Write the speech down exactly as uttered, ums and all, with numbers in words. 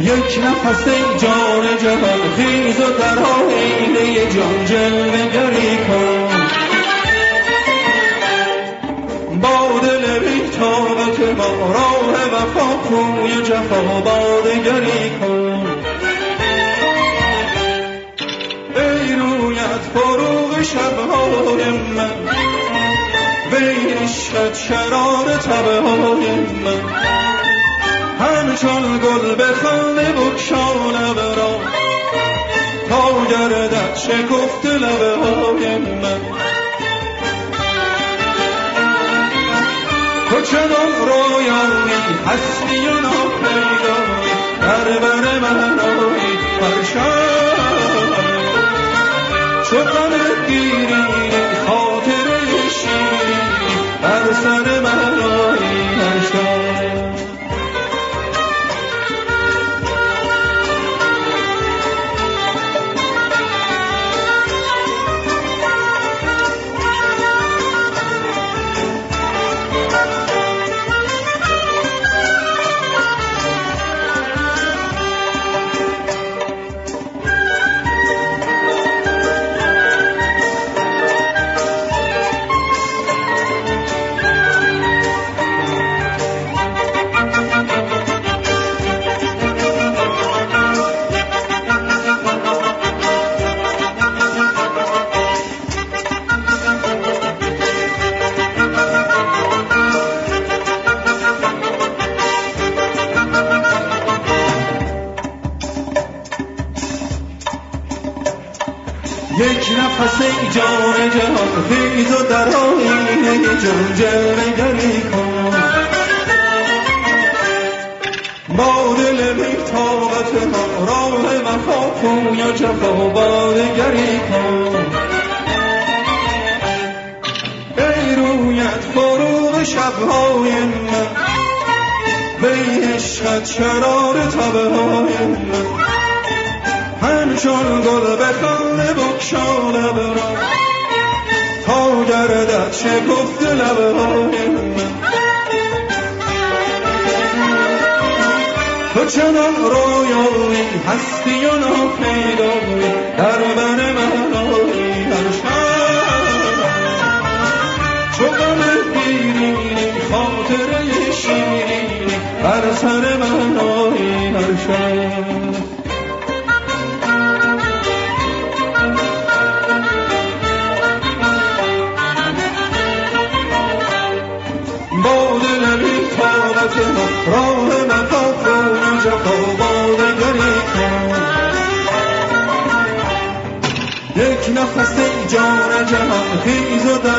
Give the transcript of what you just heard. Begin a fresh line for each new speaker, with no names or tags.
یک نفس ای جان جهان خیز و در آینه جان جلوه گری کن، با دل بی طاقت ما راه وفا کوی جفا بادگری کن. ای رویت فروغ شبهای من، وی عشقت شرار تبهای من، همچون گل به خنده بگشا لب را تا گردد شکفت لبهای من. تو چنان رویایی هستی و ناپیدایی، در بر من آیی هر شب، چو غم گیری خاطر شیرینی بر سر من آیی هر شب. یک نفس ای جان جهان خیز و در آینه جان جلوه گری کن، با دل بی طاقت ما راه وفا کوی و جفا بادگری کن. ای رویت فروغ شبهای من، وی عشقت شرار تبهای من، همچون گل به خنده بگشا لب را تا گردد شکفت لبهای من. تو چنان رویایی هستی و ناپیدایی، در بر من آیی هر شب، چو غم گیری خاطر شیرینی بر سر من آیی هر شب. راه وفا کوی جفا بادگری کن. یک نفس ای جان جهان خیز و در